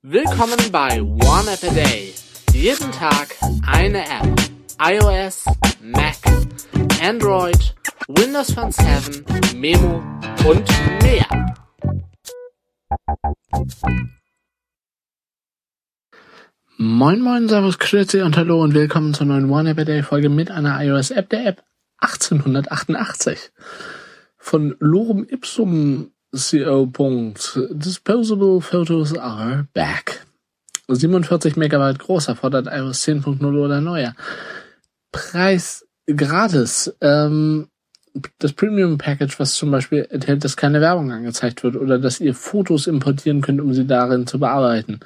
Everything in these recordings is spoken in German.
Willkommen bei One App a Day. Jeden Tag eine App. iOS, Mac, Android, Windows Phone 7, Memo und mehr. Moin moin, servus, grüezi und hallo und willkommen zur neuen One App a Day Folge mit einer iOS-App, der App 1888 von Lorem Ipsum CO. Disposable Photos are back. 47 Megabyte groß, erfordert iOS 10.0 oder neuer. Preis gratis. Das Premium Package, was zum Beispiel enthält, dass keine Werbung angezeigt wird oder dass ihr Fotos importieren könnt, um sie darin zu bearbeiten.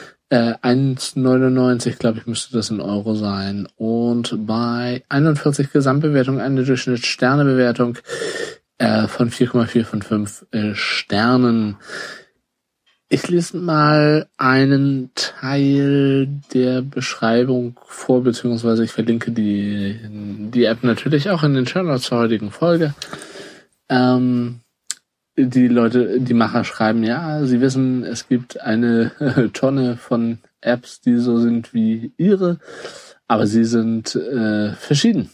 1,99, glaube ich, müsste das in Euro sein. Und bei 41 Gesamtbewertung eine Durchschnittssternebewertung von 4,4 von 5 Sternen. Ich lese mal einen Teil der Beschreibung vor, beziehungsweise ich verlinke die App natürlich auch in den Shownotes zur heutigen Folge. Die Macher schreiben, ja, sie wissen, es gibt eine Tonne von Apps, die so sind wie ihre, aber sie sind verschieden.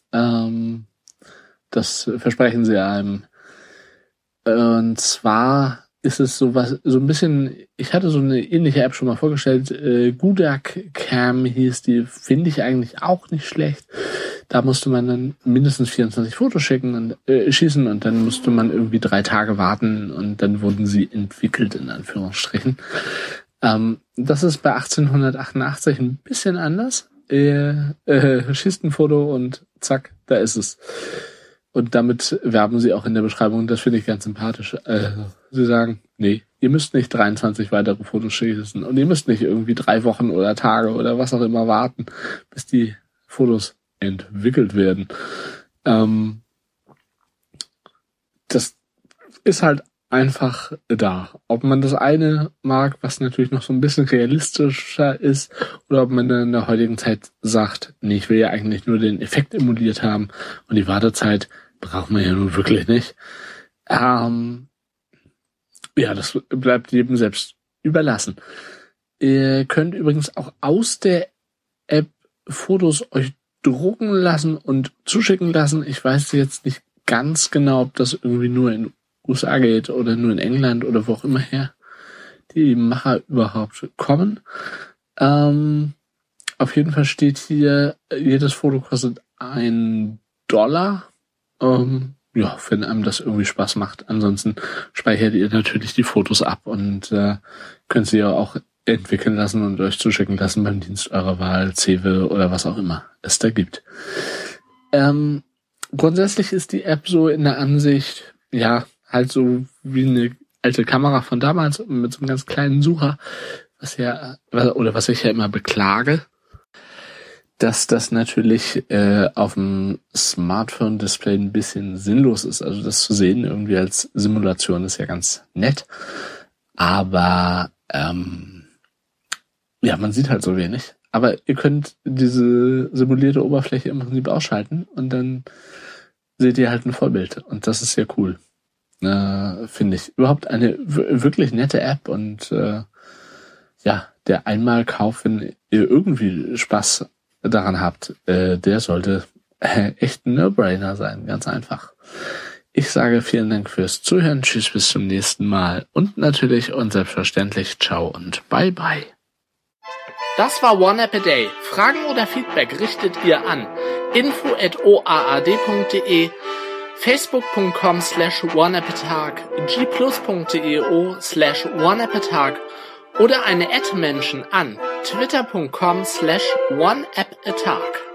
Das versprechen sie einem. Und zwar ist es so ein bisschen, ich hatte so eine ähnliche App schon mal vorgestellt, Gudak Cam hieß die, finde ich eigentlich auch nicht schlecht. Da musste man dann mindestens 24 Fotos schießen und dann musste man irgendwie 3 Tage warten und dann wurden sie entwickelt, in Anführungsstrichen. Das ist bei 1888 ein bisschen anders. Schießt ein Foto und zack, da ist es. Und damit werben sie auch in der Beschreibung, das finde ich ganz sympathisch. Sie sagen, nee, ihr müsst nicht 23 weitere Fotos schießen und ihr müsst nicht irgendwie 3 Wochen oder Tage oder was auch immer warten, bis die Fotos entwickelt werden. Das ist halt einfach da. Ob man das eine mag, was natürlich noch so ein bisschen realistischer ist, oder ob man dann in der heutigen Zeit sagt, nee, ich will ja eigentlich nur den Effekt emuliert haben und die Wartezeit braucht man ja nun wirklich nicht. Ja, das bleibt jedem selbst überlassen. Ihr könnt übrigens auch aus der App Fotos euch drucken lassen und zuschicken lassen. Ich weiß jetzt nicht ganz genau, ob das irgendwie nur in USA geht oder nur in England oder wo auch immer her die Macher überhaupt kommen. Auf jeden Fall steht hier, jedes Foto kostet $1. Wenn einem das irgendwie Spaß macht. Ansonsten speichert ihr natürlich die Fotos ab und könnt sie ja auch entwickeln lassen und euch zuschicken lassen beim Dienst eurer Wahl, Cewe oder was auch immer es da gibt. Grundsätzlich ist die App so in der Ansicht, ja, halt so wie eine alte Kamera von damals mit so einem ganz kleinen Sucher, was ich ja immer beklage, dass das natürlich auf dem Smartphone-Display ein bisschen sinnlos ist. Also das zu sehen irgendwie als Simulation ist ja ganz nett, aber man sieht halt so wenig. Aber ihr könnt diese simulierte Oberfläche im Prinzip ausschalten und dann seht ihr halt ein Vollbild. Und das ist sehr cool. Finde ich. Überhaupt eine wirklich nette App und der Einmalkauf, wenn ihr irgendwie Spaß daran habt, der sollte echt ein No-Brainer sein. Ganz einfach. Ich sage vielen Dank fürs Zuhören. Tschüss, bis zum nächsten Mal. Und natürlich und selbstverständlich ciao und bye bye. Das war One App a Day. Fragen oder Feedback richtet ihr an info@oaad.de, facebook.com/oneappatag, gplus.io/oneappatag oder eine @Menschen an twitter.com/oneappatag.